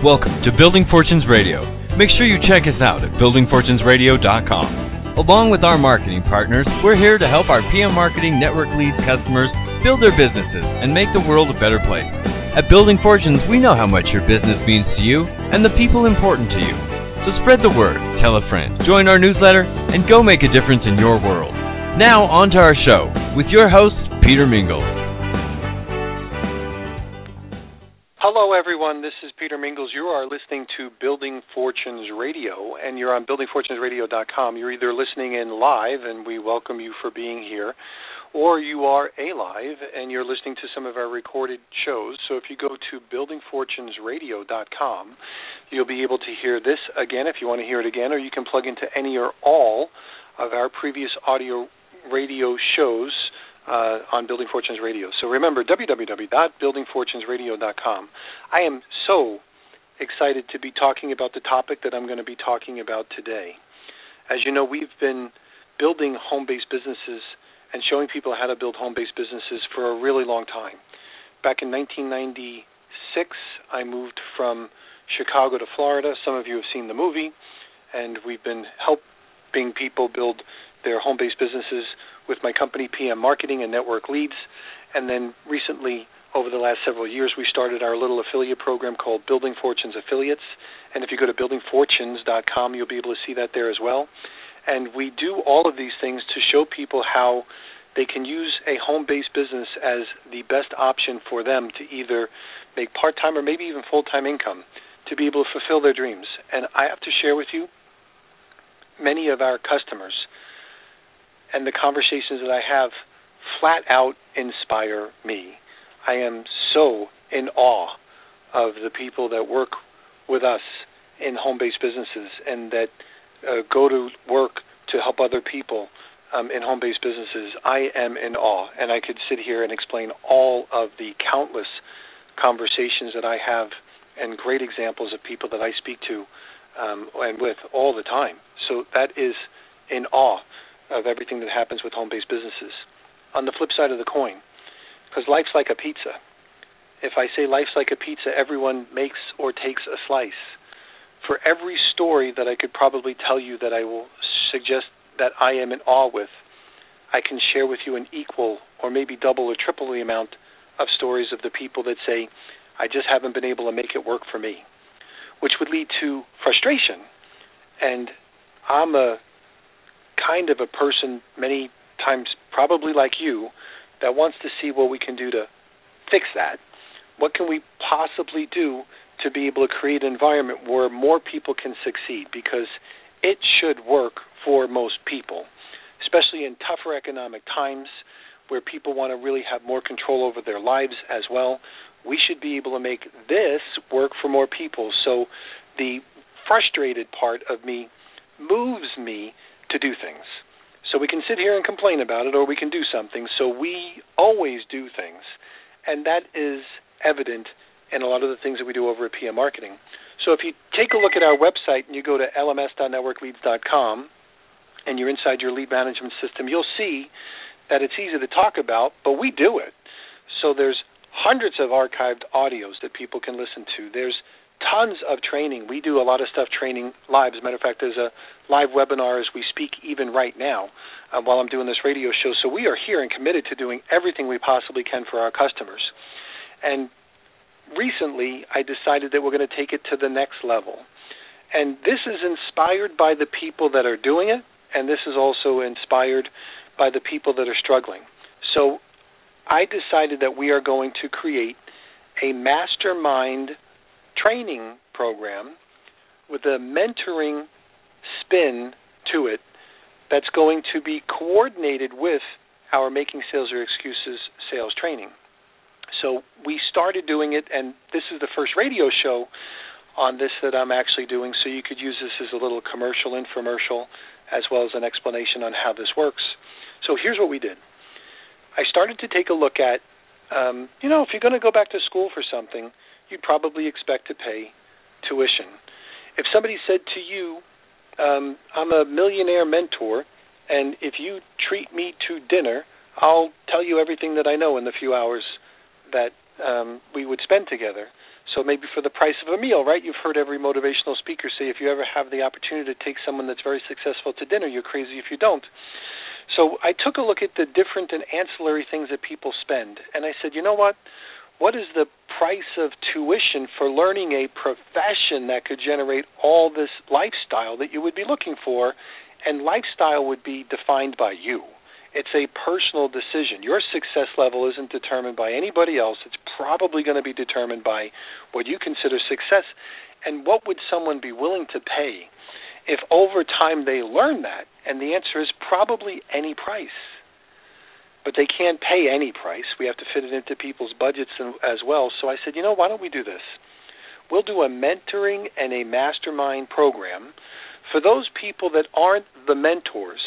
Welcome to Building Fortunes Radio. Make sure you check us out at buildingfortunesradio.com. Along with our marketing partners, we're here to help our PM Marketing Network Leads customers build their businesses and make the world a better place. At Building Fortunes, we know how much your business means to you and the people important to you. So spread the word, tell a friend, join our newsletter, and go make a difference in your world. Now, on to our show with your host, Peter Mingles. Hello, everyone. This is Peter Mingles. You are listening to Building Fortunes Radio, and you're on buildingfortunesradio.com. You're either listening in live, and we welcome you for being here, or you are alive, and you're listening to some of our recorded shows. So if you go to buildingfortunesradio.com, you'll be able to hear this again if you want to hear it again, or you can plug into any or all of our previous audio radio shows on Building Fortunes Radio. So remember, www.buildingfortunesradio.com. I am so excited to be talking about the topic that I'm going to be talking about today. As you know, we've been building home-based businesses and showing people how to build home-based businesses for a really long time. Back in 1996, I moved from Chicago to Florida. Some of you have seen the movie, and we've been helping people build their home-based businesses with my company, PM Marketing and Network Leads. And then recently, over the last several years, we started our little affiliate program called Building Fortunes Affiliates. And if you go to buildingfortunes.com, you'll be able to see that there as well. And we do all of these things to show people how they can use a home-based business as the best option for them to either make part-time or maybe even full-time income to be able to fulfill their dreams. And I have to share with you, many of our customers and the conversations that I have flat out inspire me. I am so in awe of the people that work with us in home-based businesses and that go to work to help other people in home-based businesses. I am in awe, and I could sit here and explain all of the countless conversations that I have and great examples of people that I speak to and with all the time. So that is in awe of everything that happens with home-based businesses. On the flip side of the coin, because life's like a pizza. If I say life's like a pizza, everyone makes or takes a slice. For every story that I could probably tell you that I will suggest that I am in awe with, I can share with you an equal or maybe double or triple the amount of stories of the people that say, I just haven't been able to make it work for me, which would lead to frustration. And I'm a kind of a person many times probably like you that wants to see what we can do to fix that. What can we possibly do to be able to create an environment where more people can succeed? Because it should work for most people, especially in tougher economic times where people want to really have more control over their lives as well. We should be able to make this work for more people. So the frustrated part of me moves me to do things. So we can sit here and complain about it, or we can do something. So we always do things, and that is evident in a lot of the things that we do over at PM Marketing. So if you take a look at our website and you go to lms.networkleads.com and you're inside your lead management system, you'll see that it's easy to talk about, but we do it. So there's hundreds of archived audios that people can listen to. There's tons of training. We do a lot of stuff training live. As a matter of fact, there's a live webinar as we speak even right now while I'm doing this radio show. So we are here and committed to doing everything we possibly can for our customers. And recently, I decided that we're going to take it to the next level. And this is inspired by the people that are doing it, and this is also inspired by the people that are struggling. So I decided that we are going to create a mastermind training program with a mentoring spin to it that's going to be coordinated with our Making Sales Your Excuses sales training. So we started doing it, and this is the first radio show on this that I'm actually doing, so you could use this as a little commercial, infomercial, as well as an explanation on how this works. So here's what we did. I started to take a look at, if you're going to go back to school for something, you'd probably expect to pay tuition. If somebody said to you, I'm a millionaire mentor, and if you treat me to dinner, I'll tell you everything that I know in the few hours that we would spend together. So maybe for the price of a meal, right? You've heard every motivational speaker say if you ever have the opportunity to take someone that's very successful to dinner, you're crazy if you don't. So I took a look at the different and ancillary things that people spend, and I said, you know what? What is the price of tuition for learning a profession that could generate all this lifestyle that you would be looking for? And lifestyle would be defined by you. It's a personal decision. Your success level isn't determined by anybody else. It's probably going to be determined by what you consider success. And what would someone be willing to pay if over time they learn that? And the answer is probably any price. But they can't pay any price. We have to fit it into people's budgets as well. So I said, why don't we do this? We'll do a mentoring and a mastermind program for those people that aren't the mentors,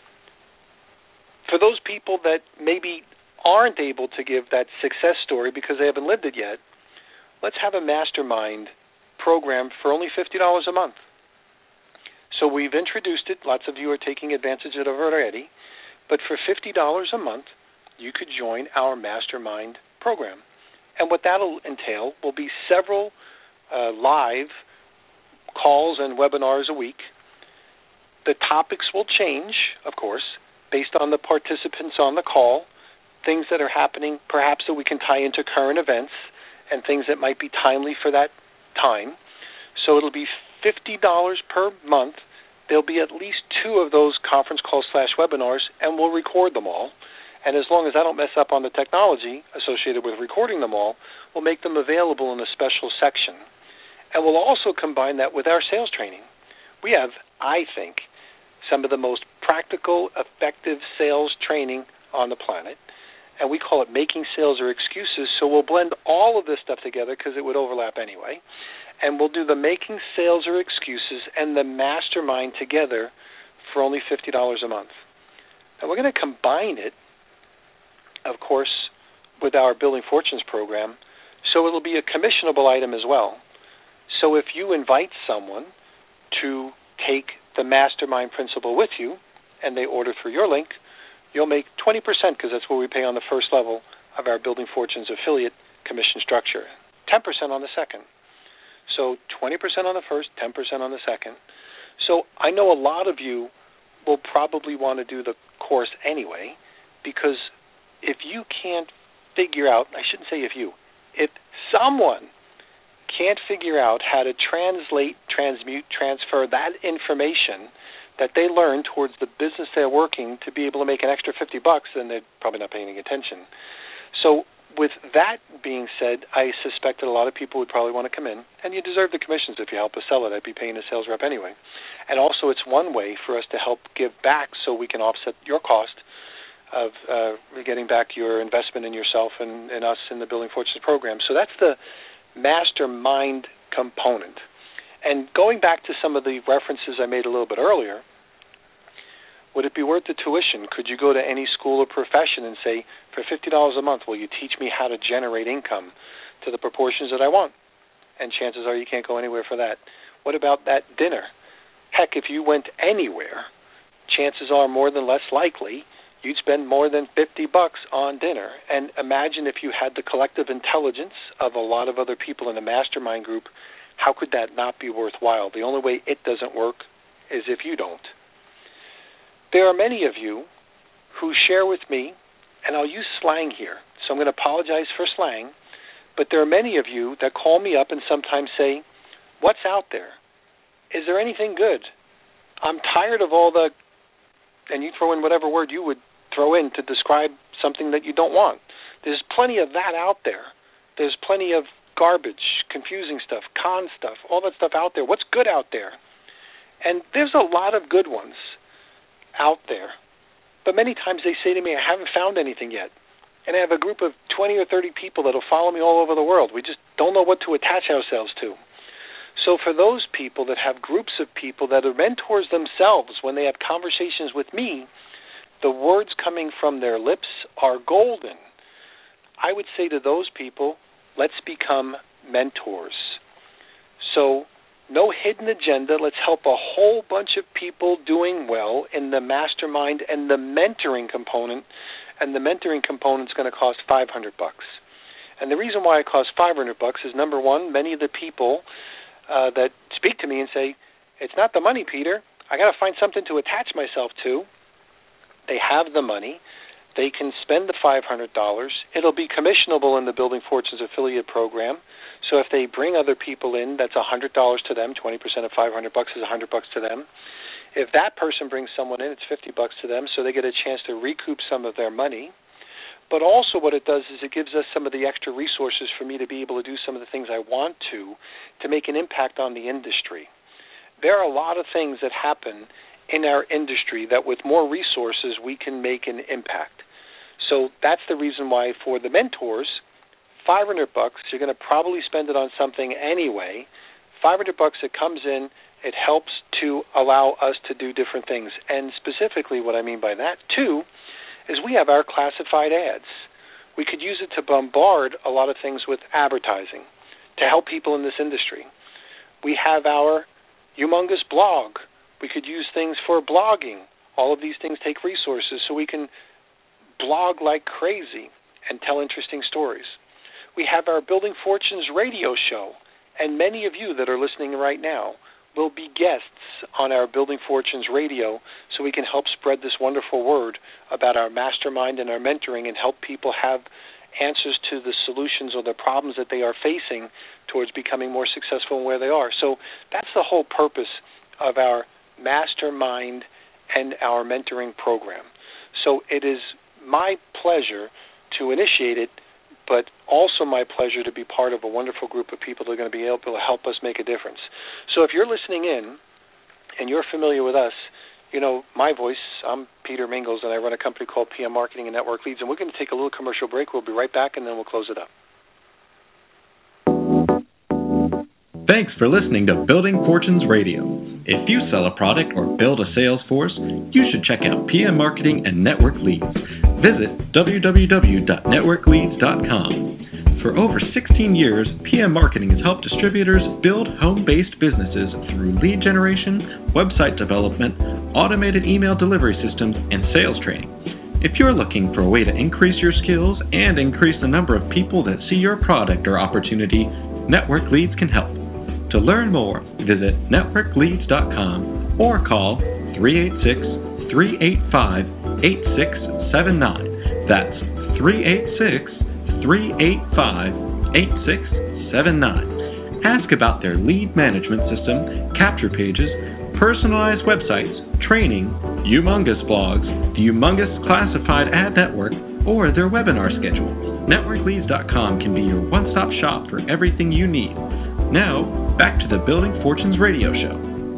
for those people that maybe aren't able to give that success story because they haven't lived it yet. Let's have a mastermind program for only $50 a month. So we've introduced it. Lots of you are taking advantage of it already. But for $50 a month, you could join our mastermind program. And what that'll entail will be several live calls and webinars a week. The topics will change, of course, based on the participants on the call, things that are happening perhaps that we can tie into current events and things that might be timely for that time. So it'll be $50 per month. There'll be at least 2 of those conference calls / webinars, and we'll record them all. And as long as I don't mess up on the technology associated with recording them all, we'll make them available in a special section. And we'll also combine that with our sales training. We have, I think, some of the most practical, effective sales training on the planet. And we call it Making Sales or Excuses. So we'll blend all of this stuff together because it would overlap anyway. And we'll do the Making Sales or Excuses and the Mastermind together for only $50 a month. And we're going to combine it, of course, with our Building Fortunes program, so it'll be a commissionable item as well. So if you invite someone to take the Mastermind principle with you and they order through your link, you'll make 20% because that's what we pay on the first level of our Building Fortunes affiliate commission structure, 10% on the second. So 20% on the first, 10% on the second. So I know a lot of you will probably want to do the course anyway, because if you can't figure out, I shouldn't say if someone can't figure out how to translate, transmute, transfer that information that they learn towards the business they're working to be able to make an extra $50, then they're probably not paying any attention. So with that being said, I suspect that a lot of people would probably want to come in, and you deserve the commissions if you help us sell it. I'd be paying a sales rep anyway. And also it's one way for us to help give back so we can offset your cost of getting back your investment in yourself and us in the Building Fortunes program. So that's the mastermind component. And going back to some of the references I made a little bit earlier, would it be worth the tuition? Could you go to any school or profession and say, for $50 a month, will you teach me how to generate income to the proportions that I want? And chances are you can't go anywhere for that. What about that dinner? Heck, if you went anywhere, chances are more than less likely you'd spend more than $50 on dinner. And imagine if you had the collective intelligence of a lot of other people in the mastermind group, how could that not be worthwhile? The only way it doesn't work is if you don't. There are many of you who share with me, and I'll use slang here, so I'm going to apologize for slang, but there are many of you that call me up and sometimes say, what's out there? Is there anything good? I'm tired of all the, and you throw in whatever word you would throw in to describe something that you don't want. There's plenty of that out there. There's plenty of garbage, confusing stuff, con stuff, all that stuff out there. What's good out there? And there's a lot of good ones out there. But many times they say to me, I haven't found anything yet. And I have a group of 20 or 30 people that will follow me all over the world. We just don't know what to attach ourselves to. So for those people that have groups of people that are mentors themselves, when they have conversations with me, the words coming from their lips are golden. I would say to those people, let's become mentors. So no hidden agenda. Let's help a whole bunch of people doing well in the mastermind and the mentoring component. And the mentoring component is going to cost $500. And the reason why it costs $500 is, number one, many of the people that speak to me and say, it's not the money, Peter. I got to find something to attach myself to. They have the money. They can spend the $500. It'll be commissionable in the Building Fortunes affiliate program. So if they bring other people in, that's $100 to them. 20% of $500 is $100 to them. If that person brings someone in, it's $50 to them, so they get a chance to recoup some of their money. But also what it does is it gives us some of the extra resources for me to be able to do some of the things I want to make an impact on the industry. There are a lot of things that happen in our industry that with more resources we can make an impact. So that's the reason why for the mentors, $500, you're going to probably spend it on something anyway. $500, it comes in, it helps to allow us to do different things. And specifically what I mean by that, too, is we have our classified ads. We could use it to bombard a lot of things with advertising to help people in this industry. We have our humongous blog. We could use things for blogging. All of these things take resources, so we can blog like crazy and tell interesting stories. We have our Building Fortunes radio show, and many of you that are listening right now will be guests on our Building Fortunes radio, so we can help spread this wonderful word about our mastermind and our mentoring and help people have answers to the solutions or the problems that they are facing towards becoming more successful in where they are. So that's the whole purpose of our mastermind and our mentoring program. So it is my pleasure to initiate it, but also my pleasure to be part of a wonderful group of people that are going to be able to help us make a difference. So if you're listening in and you're familiar with us, you know my voice. I'm Peter Mingles, and I run a company called PM Marketing and Network Leads, and we're going to take a little commercial break. We'll be right back, and then we'll close it up. Thanks for listening to Building Fortunes Radio. If you sell a product or build a sales force, you should check out PM Marketing and Network Leads. Visit www.networkleads.com. For over 16 years, PM Marketing has helped distributors build home-based businesses through lead generation, website development, automated email delivery systems, and sales training. If you're looking for a way to increase your skills and increase the number of people that see your product or opportunity, Network Leads can help. To learn more, visit networkleads.com or call 386-385-8679. That's 386-385-8679. Ask about their lead management system, capture pages, personalized websites, training, humongous blogs, the humongous classified ad network, or their webinar schedule. NetworkLeads.com can be your one-stop shop for everything you need. Now, back to the Building Fortunes radio show.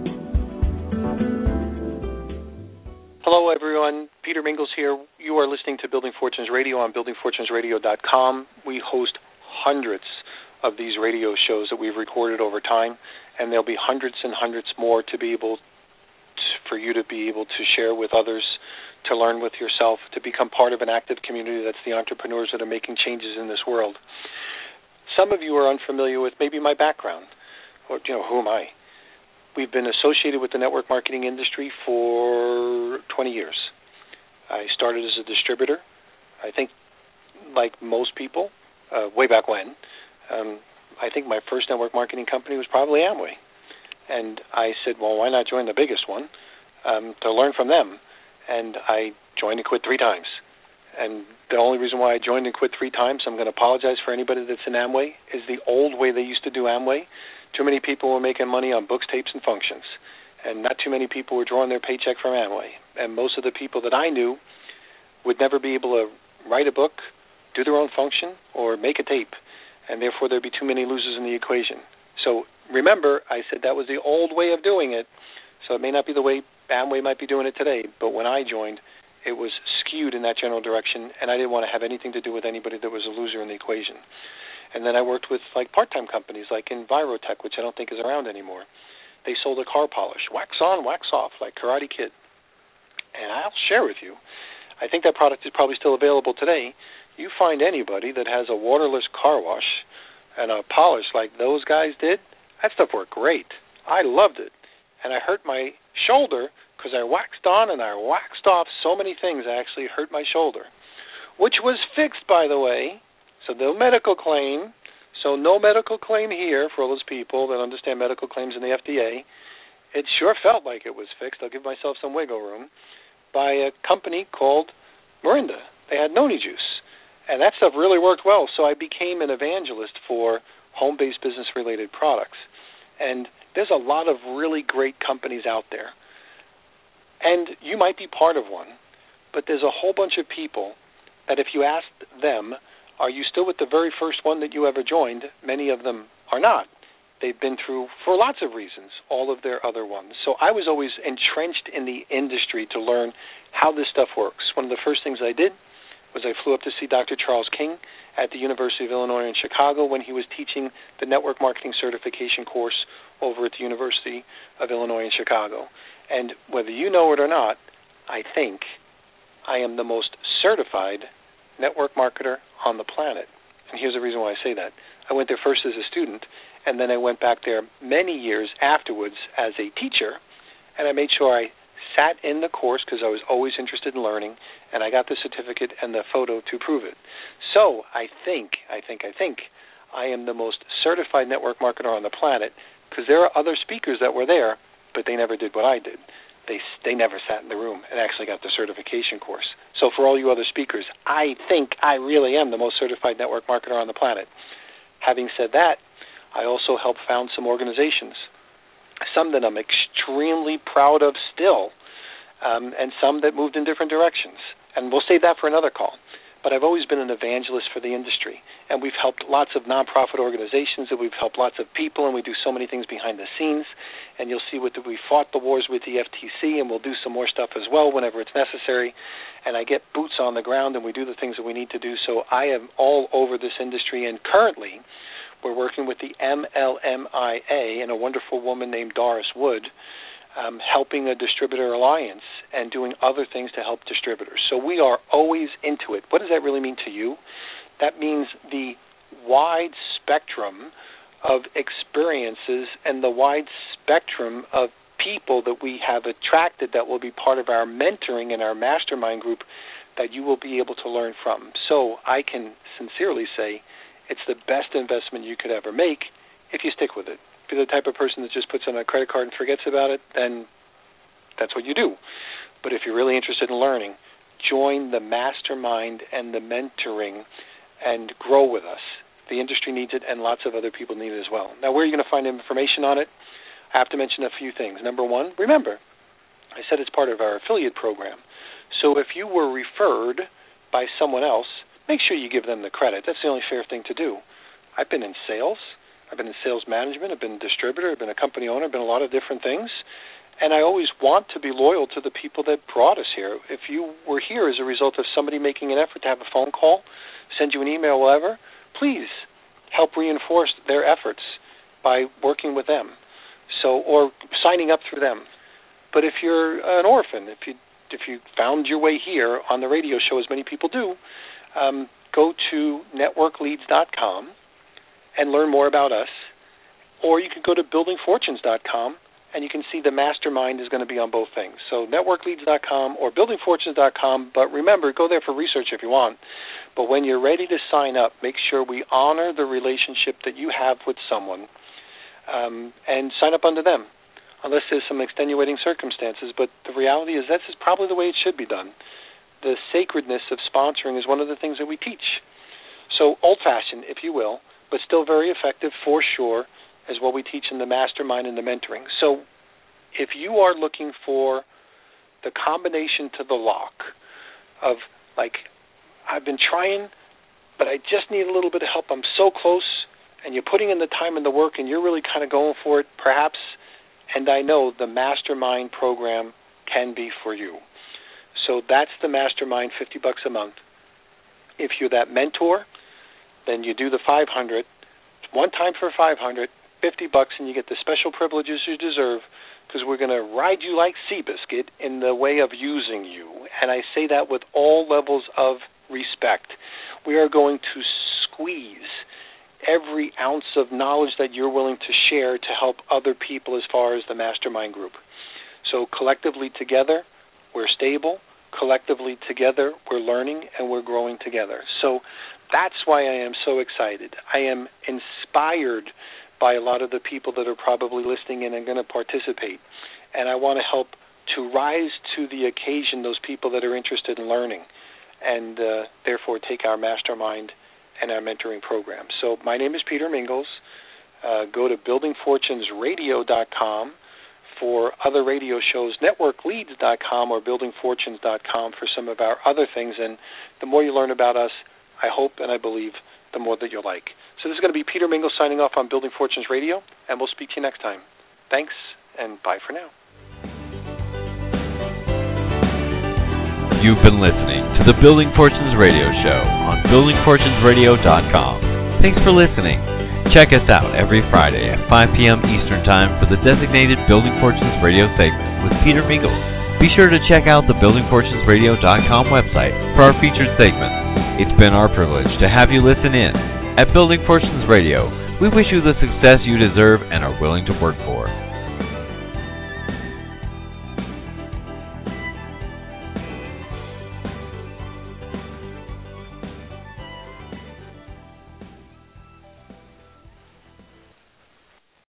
Hello, everyone. Peter Mingles here. You are listening to Building Fortunes Radio on buildingfortunesradio.com. We host hundreds of these radio shows that we've recorded over time, and there'll be hundreds and hundreds more to be able for you to be able to share with others, to learn with yourself, to become part of an active community that's the entrepreneurs that are making changes in this world. Some of you are unfamiliar with maybe my background, or who am I? We've been associated with the network marketing industry for 20 years. I started as a distributor. I think, like most people, way back when, I think my first network marketing company was probably Amway. And I said, well, why not join the biggest one to learn from them? And I joined and quit 3 times. And the only reason why I joined and quit 3 times, I'm going to apologize for anybody that's in Amway, is the old way they used to do Amway. Too many people were making money on books, tapes, and functions. And not too many people were drawing their paycheck from Amway. And most of the people that I knew would never be able to write a book, do their own function, or make a tape. And therefore there'd be too many losers in the equation. So remember, I said that was the old way of doing it. So it may not be the way Amway might be doing it today. But when I joined, it was skewed in that general direction, and I didn't want to have anything to do with anybody that was a loser in the equation. And then I worked with part-time companies like Envirotech, which I don't think is around anymore. They sold a car polish, wax on, wax off, like Karate Kid. And I'll share with you, I think that product is probably still available today. You find anybody that has a waterless car wash and a polish like those guys did, that stuff worked great. I loved it. And I hurt my shoulder because I waxed on and I waxed off so many things. I actually hurt my shoulder, which was fixed, by the way, So no medical claim. So no medical claim here for all those people that understand medical claims in the FDA. It sure felt like it was fixed. I'll give myself some wiggle room. By a company called Morinda. They had noni juice. And that stuff really worked well. So I became an evangelist for home-based business-related products. And there's a lot of really great companies out there. And you might be part of one. But there's a whole bunch of people that if you asked them, are you still with the very first one that you ever joined? Many of them are not. They've been through, for lots of reasons, all of their other ones. So I was always entrenched in the industry to learn how this stuff works. One of the first things I did was I flew up to see Dr. Charles King at the University of Illinois in Chicago when he was teaching the network marketing certification course over at the University of Illinois in Chicago. And whether you know it or not, I think I am the most certified network marketer on the planet. And here's the reason why I say that. I went there first as a student, and then I went back there many years afterwards as a teacher, and I made sure I sat in the course because I was always interested in learning, and I got the certificate and the photo to prove it. So I think I am the most certified network marketer on the planet because there are other speakers that were there, but they never did what I did. They never sat in the room and actually got the certification course. So for all you other speakers, I think I really am the most certified network marketer on the planet. Having said that, I also helped found some organizations, some that I'm extremely proud of still, and some that moved in different directions. And we'll save that for another call. But I've always been an evangelist for the industry, and we've helped lots of nonprofit organizations, and we've helped lots of people, and we do so many things behind the scenes. And you'll see we fought the wars with the FTC, and we'll do some more stuff as well whenever it's necessary. And I get boots on the ground, and we do the things that we need to do. So I am all over this industry, and currently we're working with the MLMIA and a wonderful woman named Doris Wood, helping a distributor alliance and doing other things to help distributors. So we are always into it. What does that really mean to you? That means the wide spectrum of experiences and the wide spectrum of people that we have attracted that will be part of our mentoring and our mastermind group that you will be able to learn from. So I can sincerely say it's the best investment you could ever make if you stick with it. If you're the type of person that just puts on a credit card and forgets about it, then that's what you do. But if you're really interested in learning, join the mastermind and the mentoring and grow with us. The industry needs it, and lots of other people need it as well. Now, where are you going to find information on it? I have to mention a few things. Number one, remember, I said it's part of our affiliate program. So if you were referred by someone else, make sure you give them the credit. That's the only fair thing to do. I've been in sales. I've been in sales management. I've been a distributor. I've been a company owner. I've been a lot of different things. And I always want to be loyal to the people that brought us here. If you were here as a result of somebody making an effort to have a phone call, send you an email, whatever, please help reinforce their efforts by working with them. So, or signing up through them. But if you're an orphan, if you found your way here on the radio show, as many people do, go to networkleads.com and learn more about us. Or you could go to buildingfortunes.com, and you can see the mastermind is going to be on both things. So networkleads.com or buildingfortunes.com, but remember, go there for research if you want. But when you're ready to sign up, make sure we honor the relationship that you have with someone and sign up under them, unless there's some extenuating circumstances. But the reality is this is probably the way it should be done. The sacredness of sponsoring is one of the things that we teach. So old-fashioned, if you will, but still very effective for sure, is what we teach in the mastermind and the mentoring. So if you are looking for the combination to the lock of, like, I've been trying, but I just need a little bit of help, I'm so close, and you're putting in the time and the work, and you're really kind of going for it, perhaps, and I know the mastermind program can be for you. So that's the mastermind, $50 a month. If you're that mentor, then you do the 500, one time for 500, $50, and you get the special privileges you deserve, because we're going to ride you like Seabiscuit in the way of using you. And I say that with all levels of respect. We are going to squeeze every ounce of knowledge that you're willing to share to help other people as far as the mastermind group. So collectively together, we're stable. Collectively together, we're learning and we're growing together. So That's why I am so excited. I am inspired by a lot of the people that are probably listening in and going to participate. And I want to help to rise to the occasion those people that are interested in learning and therefore take our mastermind and our mentoring program. So my name is Peter Mingles. Go to buildingfortunesradio.com for other radio shows, networkleads.com or buildingfortunes.com for some of our other things. And the more you learn about us, I hope and I believe, the more that you'll like. So this is going to be Peter Mingles signing off on Building Fortunes Radio, and we'll speak to you next time. Thanks, and bye for now. You've been listening to the Building Fortunes Radio Show on buildingfortunesradio.com. Thanks for listening. Check us out every Friday at 5 p.m. Eastern Time for the designated Building Fortunes Radio segment with Peter Mingles. Be sure to check out the buildingfortunesradio.com website for our featured segments. It's been our privilege to have you listen in. At Building Fortunes Radio, we wish you the success you deserve and are willing to work for.